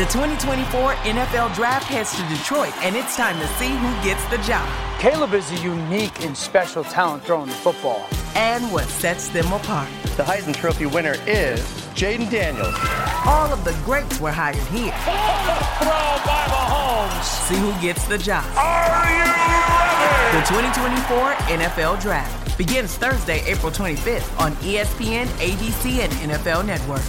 The 2024 NFL Draft heads to Detroit, and it's time to see who gets the job. Caleb is a unique and special talent throwing the football. And what sets them apart. The Heisman Trophy winner is Jaden Daniels. All of the greats were hired here. Throw by Mahomes. See who gets the job. Are you ready? The 2024 NFL Draft begins Thursday, April 25th on ESPN, ABC, and NFL Network.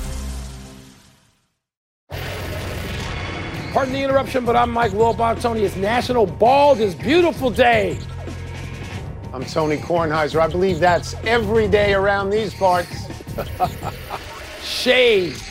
Pardon the interruption, but I'm Mike Wilbon. Tony, it's National Bald is Beautiful Day. I'm Tony Kornheiser. I believe that's every day around these parts. Shaved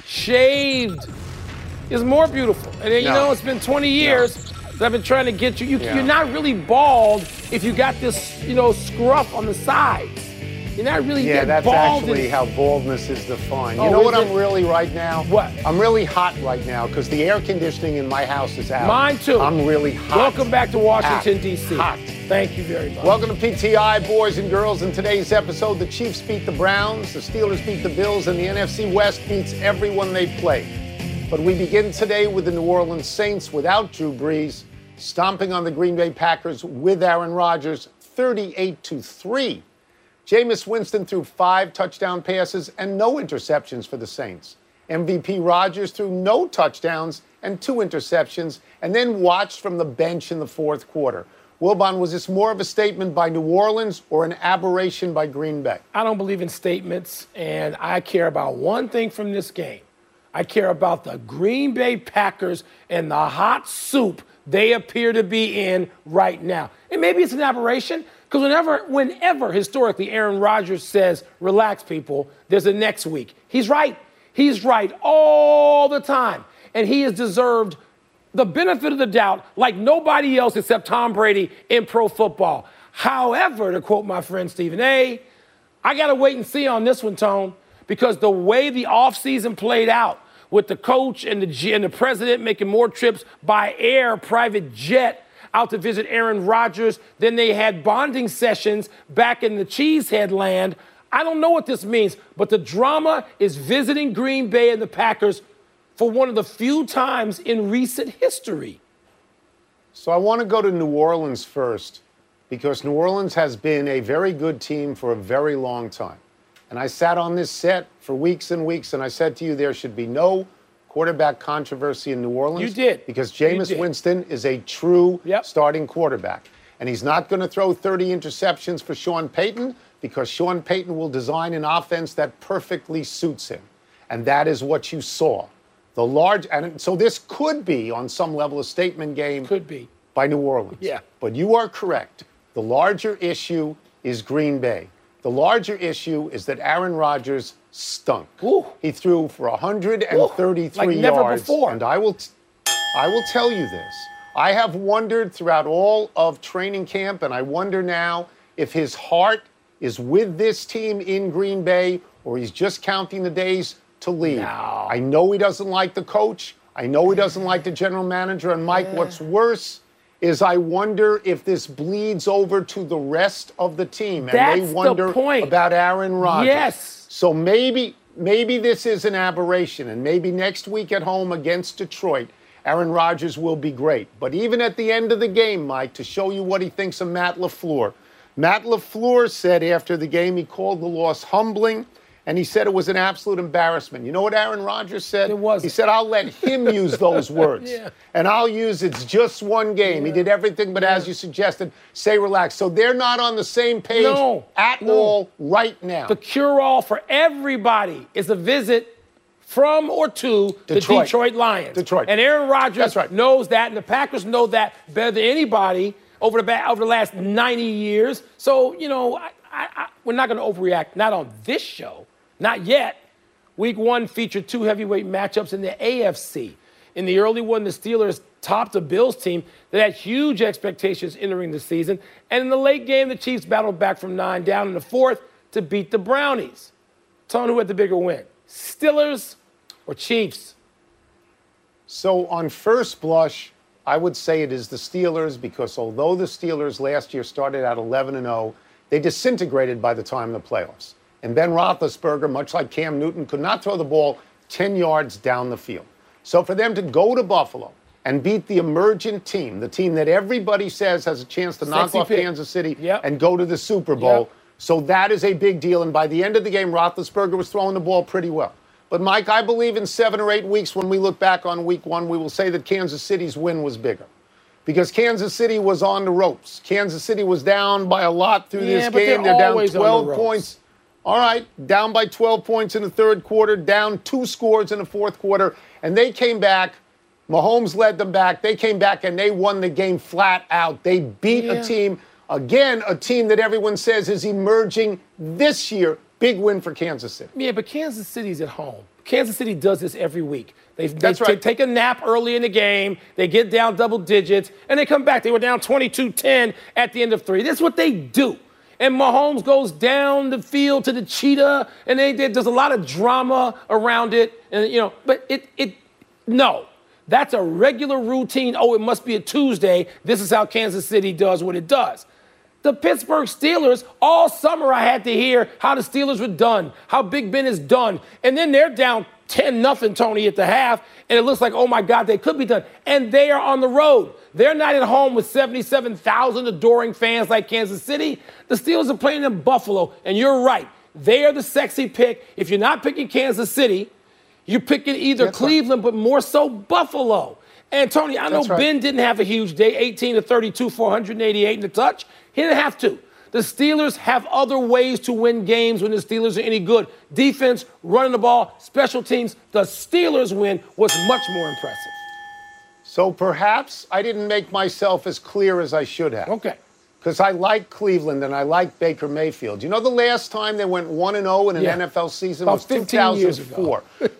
is more beautiful. And then, you know, it's been 20 years that I've been trying to get you. You're not really bald if you got this, scruff on the sides. You're not really getting that's bald. Actually how baldness is defined. You know what I'm really right now? What? I'm really hot right now because the air conditioning in my house is out. Mine too. I'm really hot. Welcome back to Washington, D.C. Hot. Thank you very much. Welcome to PTI, boys and girls. In today's episode, the Chiefs beat the Browns, the Steelers beat the Bills, and the NFC West beats everyone they play. But we begin today with the New Orleans Saints without Drew Brees, stomping on the Green Bay Packers with Aaron Rodgers, 38-3. Jameis Winston threw 5 touchdown passes and no interceptions for the Saints. MVP Rodgers threw no touchdowns and 2 interceptions and then watched from the bench in the fourth quarter. Wilbon, was this more of a statement by New Orleans or an aberration by Green Bay? I don't believe in statements, and I care about one thing from this game. I care about the Green Bay Packers and the hot soup they appear to be in right now. And maybe it's an aberration, because whenever historically Aaron Rodgers says, relax, people, there's a next week. He's right. He's right all the time. And he has deserved the benefit of the doubt like nobody else except Tom Brady in pro football. However, to quote my friend Stephen A., I got to wait and see on this one, Tone, because the way the offseason played out with the coach and the president making more trips by air, private jet, out to visit Aaron Rodgers. Then they had bonding sessions back in the Cheesehead land. I don't know what this means, but the drama is visiting Green Bay and the Packers for one of the few times in recent history. So I want to go to New Orleans first because New Orleans has been a very good team for a very long time. And I sat on this set for weeks and weeks, and I said to you there should be no quarterback controversy in New Orleans. You did. Because Jameis Winston is a true starting quarterback. And he's not going to throw 30 interceptions for Sean Payton because Sean Payton will design an offense that perfectly suits him. And that is what you saw. And so this could be, on some level, a statement game by New Orleans. Yeah. But you are correct. The larger issue is Green Bay. The larger issue is that Aaron Rodgers stunk. Ooh. He threw for 133 like yards. never before. And I will tell you this. I have wondered throughout all of training camp, and I wonder now if his heart is with this team in Green Bay or he's just counting the days to leave. No. I know he doesn't like the coach. I know he doesn't like the general manager. And, Mike, what's worse is I wonder if this bleeds over to the rest of the team. And That's they wonder the point. about Aaron Rodgers. Yes. So maybe this is an aberration, and maybe next week at home against Detroit, Aaron Rodgers will be great. But even at the end of the game, Mike, to show you what he thinks of Matt LaFleur, Matt LaFleur said after the game he called the loss humbling, and he said it was an absolute embarrassment. You know what Aaron Rodgers said? It was. He said, I'll let him use those words. And I'll use it's just one game. He did everything but, as you suggested, say relax. So they're not on the same page at all right now. The cure-all for everybody is a visit from or to the Detroit Lions. And Aaron Rodgers knows that, and the Packers know that better than anybody over the last 90 years. So, we're not going to overreact, not on this show. Not yet. Week 1 featured 2 heavyweight matchups in the AFC. In the early one, the Steelers topped a Bills team that had huge expectations entering the season. And in the late game, the Chiefs battled back from 9 down in the fourth to beat the Brownies. Tell me who had the bigger win, Steelers or Chiefs? So on first blush, I would say it is the Steelers because although the Steelers last year started out 11-0, they disintegrated by the time of the playoffs. And Ben Roethlisberger, much like Cam Newton, could not throw the ball 10 yards down the field. So for them to go to Buffalo and beat the emergent team, the team that everybody says has a chance to knock off Kansas City and go to the Super Bowl, so that is a big deal. And by the end of the game, Roethlisberger was throwing the ball pretty well. But, Mike, I believe in 7 or 8 weeks when we look back on week 1, we will say that Kansas City's win was bigger. Because Kansas City was on the ropes. Kansas City was down by a lot through this game. They're down 12 points. All right, down by 12 points in the third quarter, down 2 scores in the fourth quarter. And they came back. Mahomes led them back. They came back, and they won the game flat out. They beat a team, again, a team that everyone says is emerging this year. Big win for Kansas City. Yeah, but Kansas City's at home. Kansas City does this every week. They take a nap early in the game. They get down double digits, and they come back. They were down 22-10 at the end of 3. That's what they do. And Mahomes goes down the field to the cheetah, and there's a lot of drama around it. And but no, that's a regular routine. Oh, it must be a Tuesday. This is how Kansas City does what it does. The Pittsburgh Steelers, all summer I had to hear how the Steelers were done, how Big Ben is done. And then they're down 10-0, Tony, at the half, and it looks like, oh, my God, they could be done. And they are on the road. They're not at home with 77,000 adoring fans like Kansas City. The Steelers are playing in Buffalo, and you're right. They are the sexy pick. If you're not picking Kansas City, you're picking either Cleveland, but more so Buffalo. And, Tony, I know Ben didn't have a huge day, 18 to 32, 488 and a touch. He didn't have to. The Steelers have other ways to win games when the Steelers are any good. Defense, running the ball, special teams. The Steelers win was much more impressive. So perhaps I didn't make myself as clear as I should have. Okay. Because I like Cleveland and I like Baker Mayfield. You know the last time they went 1-0 in an NFL season was 2004.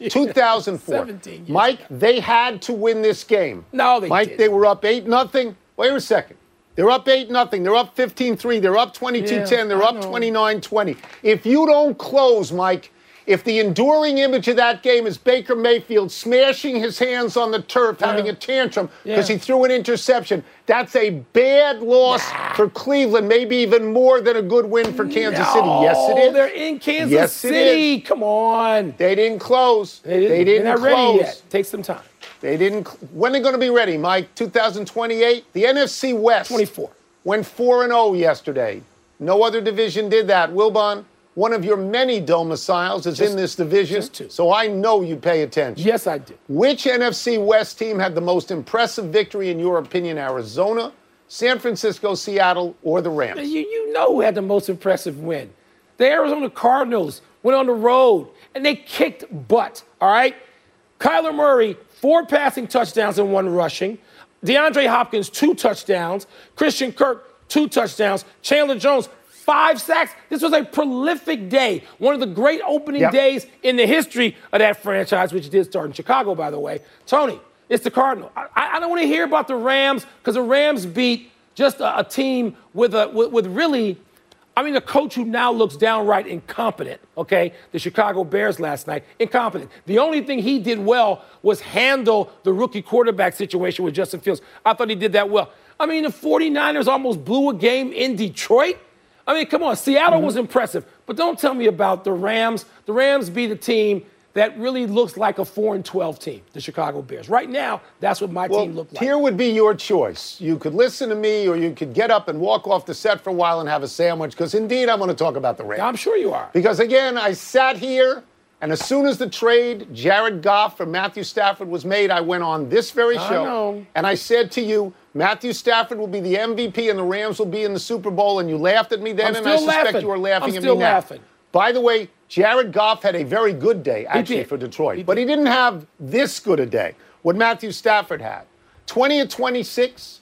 2004. 17 years Mike, they had to win this game. No, they Mike, didn't. They were up 8-0. Wait a second. They're up 8-0. They're up 15-3. They're up 22-10. They're up 29-20. If you don't close, Mike, if the enduring image of that game is Baker Mayfield smashing his hands on the turf, having a tantrum because he threw an interception, that's a bad loss for Cleveland, maybe even more than a good win for Kansas City. Yes, it is. They're in Kansas City. Come on. They didn't close. They didn't They're not ready yet. Take some time. They didn't. When are they going to be ready, Mike? 2028? The NFC West 24. Went 4-0 yesterday. No other division did that. Wilbon, one of your many domiciles is in this division, so I know you pay attention. Yes, I did. Which NFC West team had the most impressive victory, in your opinion? Arizona, San Francisco, Seattle, or the Rams? You know who had the most impressive win. The Arizona Cardinals went on the road, and they kicked butt, all right? Kyler Murray, 4 passing touchdowns and 1 rushing. DeAndre Hopkins, 2 touchdowns. Christian Kirk, 2 touchdowns. Chandler Jones, 5 sacks. This was a prolific day. One of the great opening days in the history of that franchise, which did start in Chicago, by the way. Tony, it's the Cardinals. I don't want to hear about the Rams because the Rams beat just a team with really, a coach who now looks downright incompetent, okay? The Chicago Bears last night, incompetent. The only thing he did well was handle the rookie quarterback situation with Justin Fields. I thought he did that well. The 49ers almost blew a game in Detroit. Come on, Seattle was impressive. But don't tell me about the Rams. The Rams beat a team that really looks like a 4-12 team, the Chicago Bears. Right now, that's what my team looked like. Here would be your choice. You could listen to me, or you could get up and walk off the set for a while and have a sandwich, because indeed I'm going to talk about the Rams. I'm sure you are. Because, again, I sat here, and as soon as the trade, Jared Goff for Matthew Stafford was made, I went on this very show, and I said to you, Matthew Stafford will be the MVP and the Rams will be in the Super Bowl, and you laughed at me then, and I suspect you are laughing at me now. By the way, Jared Goff had a very good day, actually, for Detroit. But he didn't have this good a day, what Matthew Stafford had. 20 of 26,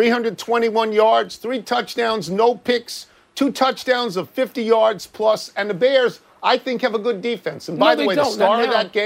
321 yards, 3 touchdowns, no picks, 2 touchdowns of 50 yards plus. And the Bears, I think, have a good defense. And by the way, the star of that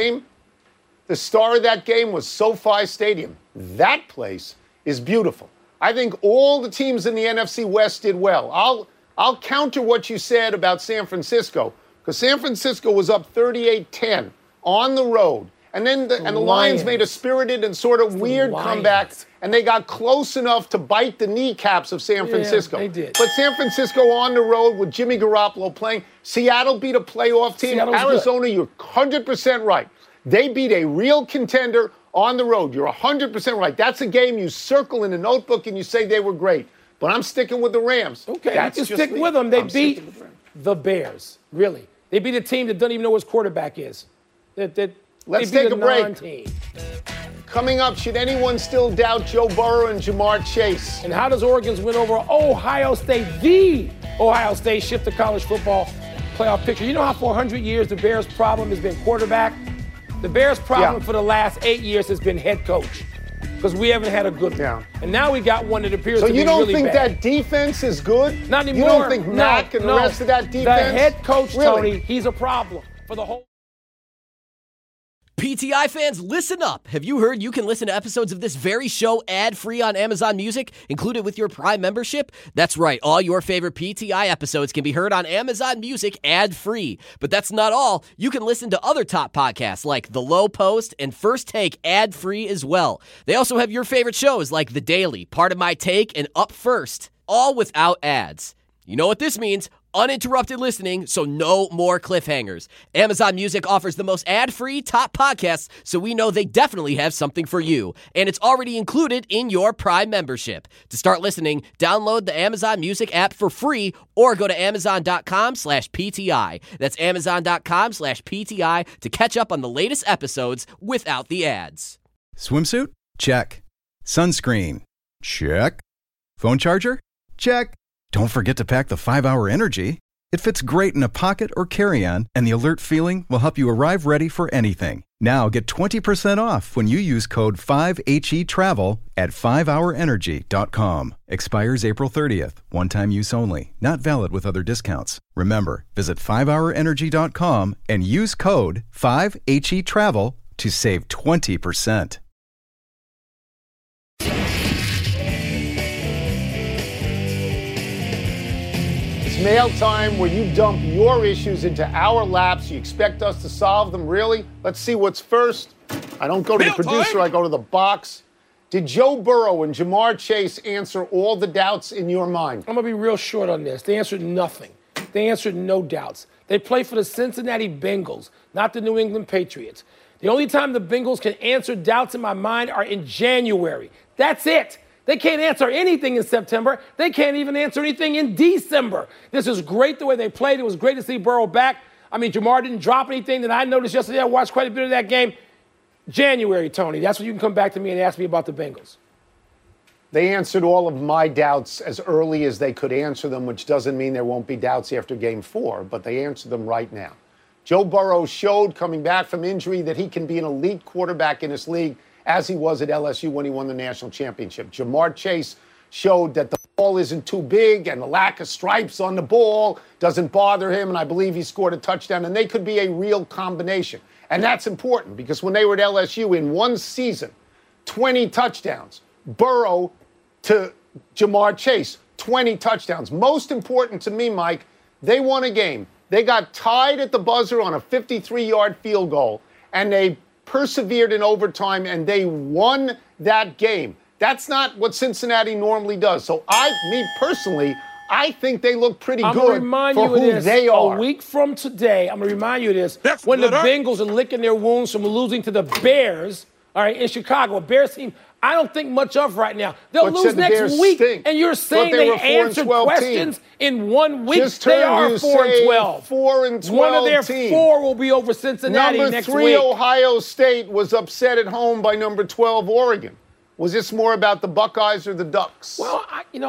game was SoFi Stadium. That place is beautiful. I think all the teams in the NFC West did well. I'll counter what you said about San Francisco, because San Francisco was up 38-10 on the road. And then the Lions made a spirited and sort of weird comeback, and they got close enough to bite the kneecaps of San Francisco. They did. But San Francisco on the road with Jimmy Garoppolo playing. Seattle beat a playoff team. Arizona, you're 100% right. They beat a real contender on the road. You're 100% right. That's a game you circle in a notebook and you say they were great. But I'm sticking with the Rams. Okay, That's you can just stick me. with them. They I'm beat sticking with the Rams. the Bears, really. They beat a team that doesn't even know what his quarterback is. Let's they beat take a break. non-team. Coming up, should anyone still doubt Joe Burrow and Jamar Chase? And how does Oregon's win over Ohio State, the Ohio State, shift the college football playoff picture? You know how for 100 years the Bears' problem has been quarterback? The Bears' problem for the last 8 years has been head coach, because we haven't had a good one. Yeah. And now we got one that appears So to be you don't really think bad. that defense is good? Not anymore. You don't think Mack and the rest of that defense? The head coach, Really? Tony, he's a problem for the whole. PTI fans, listen up. Have you heard you can listen to episodes of this very show ad-free on Amazon Music, included with your Prime membership? That's right. All your favorite PTI episodes can be heard on Amazon Music ad-free. But that's not all. You can listen to other top podcasts like The Low Post and First Take ad-free as well. They also have your favorite shows like The Daily, Part of My Take, and Up First, all without ads. You know what this means? Uninterrupted listening, so no more cliffhangers. Amazon Music offers the most ad-free top podcasts, so we know they definitely have something for you. And it's already included in your Prime membership. To start listening, download the Amazon Music app for free or go to amazon.com/PTI. That's amazon.com/PTI to catch up on the latest episodes without the ads. Swimsuit? Check. Sunscreen? Check. Phone charger? Check. Don't forget to pack the 5-Hour Energy. It fits great in a pocket or carry-on, and the alert feeling will help you arrive ready for anything. Now get 20% off when you use code 5HETRAVEL at 5hourenergy.com. Expires April 30th. One-time use only. Not valid with other discounts. Remember, visit 5hourenergy.com and use code 5HETRAVEL to save 20%. Mail time, where you dump your issues into our laps. You expect us to solve them, really? Let's see what's first. I don't go to the producer, I go to the box. Did Joe Burrow and Jamar Chase answer all the doubts in your mind? I'm going to be real short on this. They answered nothing. They answered no doubts. They play for the Cincinnati Bengals, not the New England Patriots. The only time the Bengals can answer doubts in my mind are in January. That's it. They can't answer anything in September. They can't even answer anything in December. This is great the way they played. It was great to see Burrow back. I mean, Jamar didn't drop anything that I noticed yesterday. I watched quite a bit of that game. January, Tony. That's when you can come back to me and ask me about the Bengals. They answered all of my doubts as early as they could answer them, which doesn't mean there won't be doubts after Game 4, but they answered them right now. Joe Burrow showed, coming back from injury, that he can be an elite quarterback in this league, as he was at LSU when he won the national championship. Jamar Chase showed that the ball isn't too big and the lack of stripes on the ball doesn't bother him, and I believe he scored a touchdown, and they could be a real combination. And that's important because when they were at LSU in one season, 20 touchdowns. Burrow to Jamar Chase, 20 touchdowns. Most important to me, Mike, they won a game. They got tied at the buzzer on a 53-yard field goal, and they persevered in overtime, and they won that game. That's not what Cincinnati normally does. So me personally, I think they look pretty good for who they are. A week from today, I'm going to remind you of this. When the Bengals are licking their wounds from losing to the Bears, all right, in Chicago, a Bears team I don't think much of right now. They'll lose next week, and you're saying they answered questions in 1 week. They are 4-12. 4-12. One of their four will be over Cincinnati next week. Number 3 Ohio State was upset at home by number 12 Oregon. Was this more about the Buckeyes or the Ducks? Well,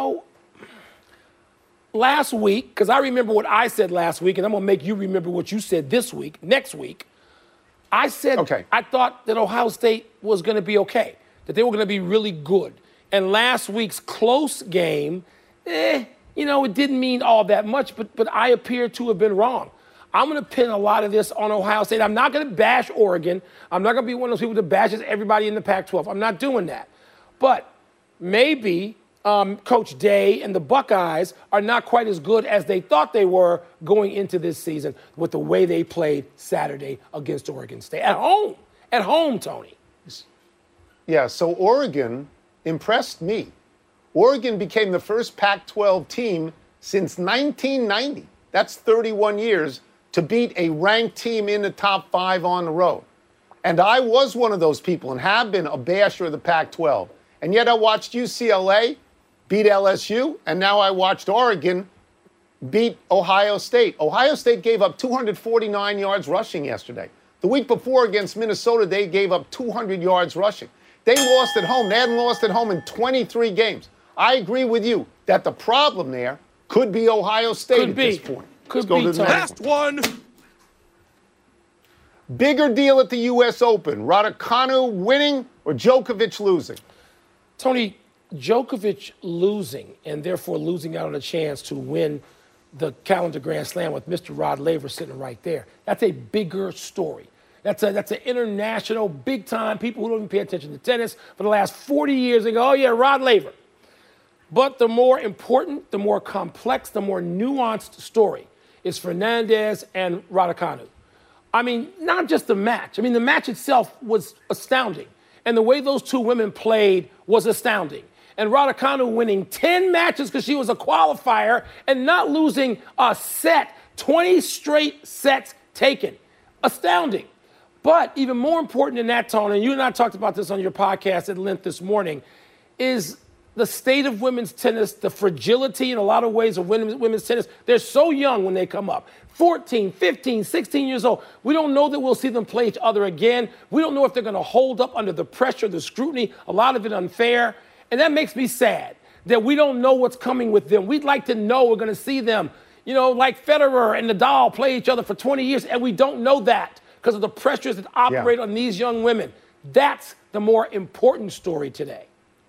last week, because I remember what I said last week, and I'm going to make you remember what you said next week. I said I thought that Ohio State was going to be okay, that they were going to be really good. And last week's close game, it didn't mean all that much, but I appear to have been wrong. I'm going to pin a lot of this on Ohio State. I'm not going to bash Oregon. I'm not going to be one of those people that bashes everybody in the Pac-12. I'm not doing that. But maybe Coach Day and the Buckeyes are not quite as good as they thought they were going into this season with the way they played Saturday against Oregon State. At home, Tony. Yeah, so Oregon impressed me. Oregon became the first Pac-12 team since 1990. That's 31 years to beat a ranked team in the top 5 on the road. And I was one of those people and have been a basher of the Pac-12. And yet I watched UCLA beat LSU, and now I watched Oregon beat Ohio State. Ohio State gave up 249 yards rushing yesterday. The week before against Minnesota, they gave up 200 yards rushing. They lost at home. They hadn't lost at home in 23 games. I agree with you that the problem there could be Ohio State at this point. Could be. Last one. Bigger deal at the U.S. Open. Raducanu winning or Djokovic losing? Tony, Djokovic losing and therefore losing out on a chance to win the calendar Grand Slam with Mr. Rod Laver sitting right there. That's a bigger story. That's an international, big-time, people who don't even pay attention to tennis for the last 40 years and go, oh, yeah, Rod Laver. But the more important, the more complex, the more nuanced story is Fernandez and Raducanu. I mean, not just the match. I mean, the match itself was astounding. And the way those two women played was astounding. And Raducanu winning 10 matches because she was a qualifier and not losing a set, 20 straight sets taken. Astounding. But even more important than that, Tony, and you and I talked about this on your podcast at length this morning, is the state of women's tennis, the fragility in a lot of ways of women's tennis. They're so young when they come up. 14, 15, 16 years old. We don't know that we'll see them play each other again. We don't know if they're going to hold up under the pressure, the scrutiny, a lot of it unfair. And that makes me sad that we don't know what's coming with them. We'd like to know we're going to see them, you know, like Federer and Nadal play each other for 20 years, and we don't know that because of the pressures that operate on these young women. That's the more important story today.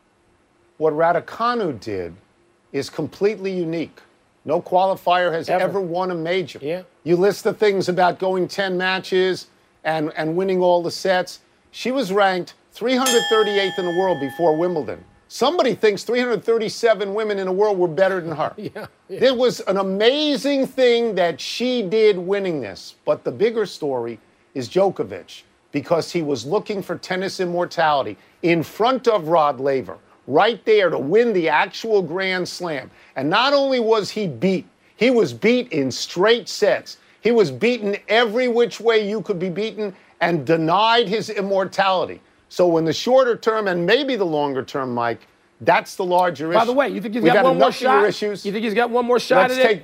What Raducanu did is completely unique. No qualifier has ever won a major. Yeah. You list the things about going 10 matches and winning all the sets. She was ranked 338th in the world before Wimbledon. Somebody thinks 337 women in the world were better than her. It was an amazing thing that she did winning this. But the bigger story is Djokovic, because he was looking for tennis immortality in front of Rod Laver, right there to win the actual Grand Slam. And not only was he was beat in straight sets. He was beaten every which way you could be beaten and denied his immortality. So in the shorter term and maybe the longer term, Mike, that's the larger issue. By the way, you think he's got one more shot? Issues. You think he's got one more shot at it?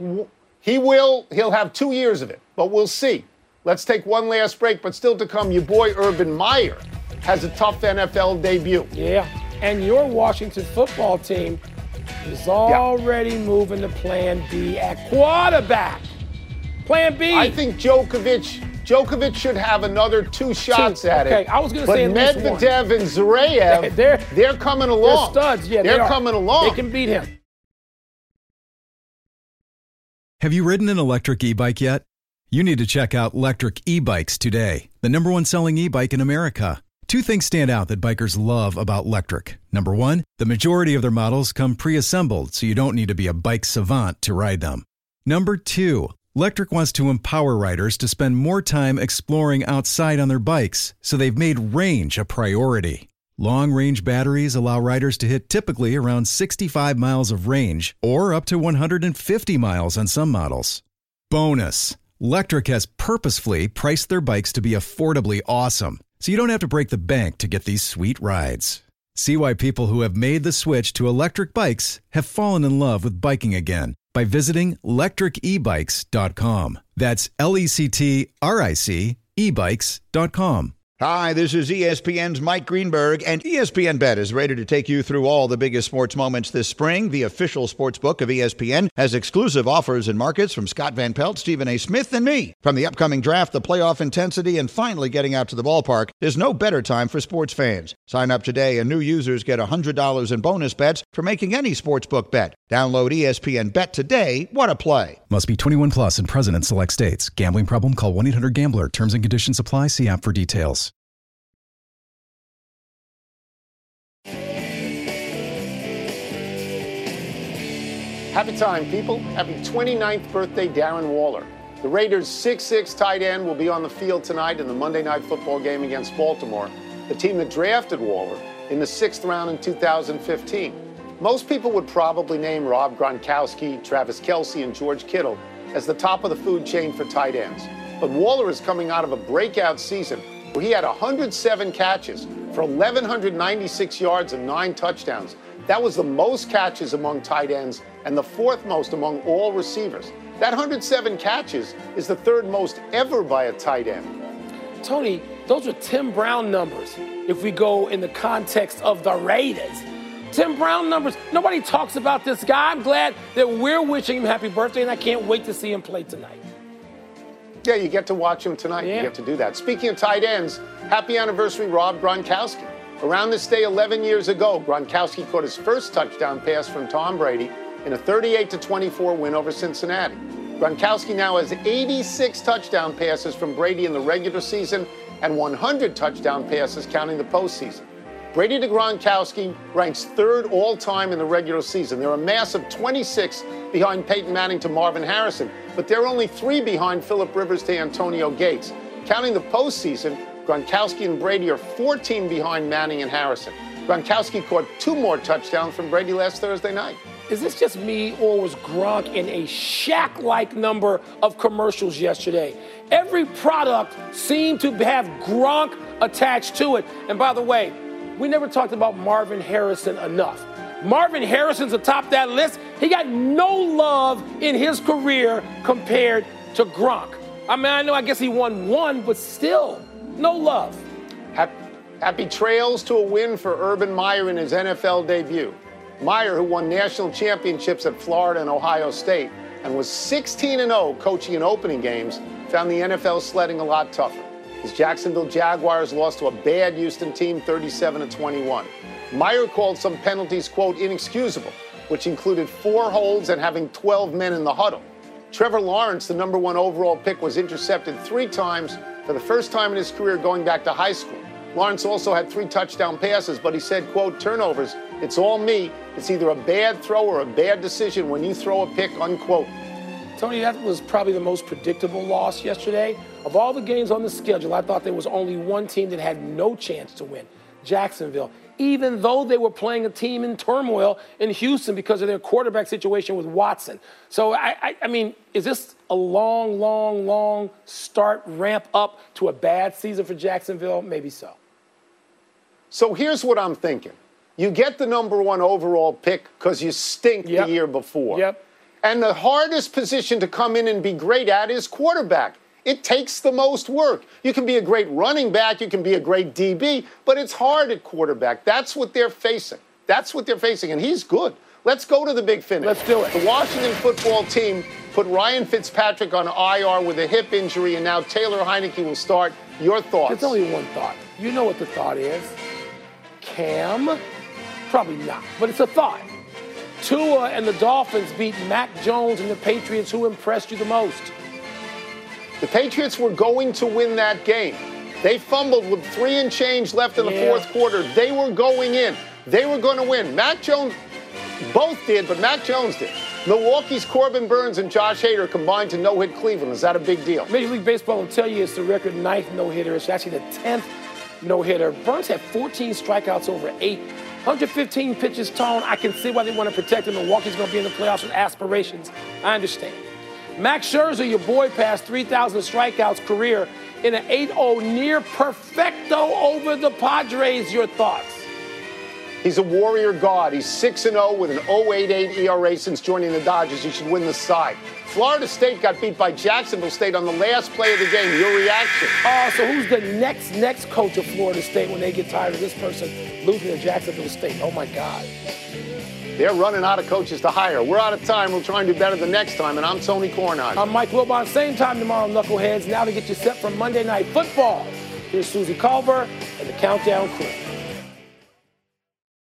He'll have 2 years of it, but we'll see. Let's take one last break, but still to come, your boy Urban Meyer has a tough NFL debut. Yeah, and your Washington football team is already moving to Plan B at quarterback. Plan B. I think Djokovic should have another 2 shots at it. Okay, I was going to say at least one. Medvedev and Zverev, they're coming along. They're studs. Yeah, they're coming along. They can beat him. Have you ridden an electric e-bike yet? You need to check out Lectric E-Bikes today, the #1 selling e-bike in America. 2 things stand out that bikers love about Lectric. Number 1, the majority of their models come pre-assembled, so you don't need to be a bike savant to ride them. Number 2, Lectric wants to empower riders to spend more time exploring outside on their bikes, so they've made range a priority. Long-range batteries allow riders to hit typically around 65 miles of range, or up to 150 miles on some models. Bonus! Lectric has purposefully priced their bikes to be affordably awesome, so you don't have to break the bank to get these sweet rides. See why people who have made the switch to electric bikes have fallen in love with biking again by visiting lectricebikes.com. That's LECTRIC ebikes.com. Hi, this is ESPN's Mike Greenberg, and ESPN Bet is ready to take you through all the biggest sports moments this spring. The official sports book of ESPN has exclusive offers and markets from Scott Van Pelt, Stephen A. Smith, and me. From the upcoming draft, the playoff intensity, and finally getting out to the ballpark, there's no better time for sports fans. Sign up today, and new users get $100 in bonus bets for making any sportsbook bet. Download ESPN Bet today. What a play. Must be 21 plus and present in select states. Gambling problem? Call 1-800-GAMBLER. Terms and conditions apply. See app for details. Happy time, people. Happy 29th birthday, Darren Waller. The Raiders' 6'6" tight end will be on the field tonight in the Monday Night Football game against Baltimore, the team that drafted Waller in the 6th round in 2015. Most people would probably name Rob Gronkowski, Travis Kelce, and George Kittle as the top of the food chain for tight ends. But Waller is coming out of a breakout season where he had 107 catches for 1,196 yards and 9 touchdowns. That was the most catches among tight ends and the 4th most among all receivers. That 107 catches is the 3rd most ever by a tight end. Tony, those are Tim Brown numbers if we go in the context of the Raiders. Tim Brown numbers. Nobody talks about this guy. I'm glad that we're wishing him happy birthday, and I can't wait to see him play tonight. Yeah, you get to watch him tonight. Yeah. You get to do that. Speaking of tight ends, happy anniversary, Rob Gronkowski. Around this day 11 years ago, Gronkowski caught his first touchdown pass from Tom Brady in a 38-24 win over Cincinnati. Gronkowski now has 86 touchdown passes from Brady in the regular season and 100 touchdown passes counting the postseason. Brady to Gronkowski ranks 3rd all-time in the regular season. They're a massive 26 behind Peyton Manning to Marvin Harrison, but they're only 3 behind Phillip Rivers to Antonio Gates. Counting the postseason, Gronkowski and Brady are 14 behind Manning and Harrison. Gronkowski caught 2 more touchdowns from Brady last Thursday night. Is this just me, or was Gronk in a Shaq-like number of commercials yesterday? Every product seemed to have Gronk attached to it. And by the way, we never talked about Marvin Harrison enough. Marvin Harrison's atop that list. He got no love in his career compared to Gronk. I guess he won 1, but still, no love. Happy trails to a win for Urban Meyer in his NFL debut. Meyer, who won national championships at Florida and Ohio State and was 16-0 coaching in opening games, found the NFL sledding a lot tougher. His Jacksonville Jaguars lost to a bad Houston team 37-21. Meyer called some penalties, quote, inexcusable, which included 4 holds and having 12 men in the huddle. Trevor Lawrence, the number 1 overall pick, was intercepted 3 times for the first time in his career going back to high school. Lawrence also had 3 touchdown passes, but he said, quote, turnovers, it's all me. It's either a bad throw or a bad decision when you throw a pick, unquote. Tony, that was probably the most predictable loss yesterday. Of all the games on the schedule, I thought there was only one team that had no chance to win, Jacksonville, even though they were playing a team in turmoil in Houston because of their quarterback situation with Watson. So, I mean, is this a long start, ramp up to a bad season for Jacksonville? Maybe so. So here's what I'm thinking. You get the number 1 overall pick because you stink the year before. Yep. And the hardest position to come in and be great at is quarterback. It takes the most work. You can be a great running back, you can be a great DB, but it's hard at quarterback. That's what they're facing. And he's good. Let's go to the big finish. Let's do it. The Washington football team put Ryan Fitzpatrick on IR with a hip injury, and now Taylor Heineke will start. Your thoughts? There's only one thought. You know what the thought is. Cam? Probably not, but it's a thought. Tua and the Dolphins beat Mac Jones and the Patriots. Who impressed you the most? The Patriots were going to win that game. They fumbled with 3 and change left in the 4th quarter. They were going in. They were going to win. Mac Jones, both did, but Mac Jones did. Milwaukee's Corbin Burns and Josh Hader combined to no-hit Cleveland. Is that a big deal? Major League Baseball will tell you it's the record 9th no-hitter. It's actually the 10th no-hitter. Burns had 14 strikeouts over 8. 115 pitches Tone. I can see why they want to protect him. Milwaukee's going to be in the playoffs with aspirations. I understand. Max Scherzer, your boy, passed 3,000 strikeouts career in an 8-0 near perfecto over the Padres. Your thoughts? He's a warrior god. He's 6-0 with an 0.88 ERA since joining the Dodgers. He should win the side. Florida State got beat by Jacksonville State on the last play of the game. Your reaction? So who's the next coach of Florida State when they get tired of this person losing to Jacksonville State? Oh, my God. They're running out of coaches to hire. We're out of time. We'll try and do better the next time. And I'm Tony Kornheiser. I'm Mike Wilbon. Same time tomorrow, Knuckleheads. Now to get you set for Monday Night Football. Here's Susie Culver and the Countdown Crew.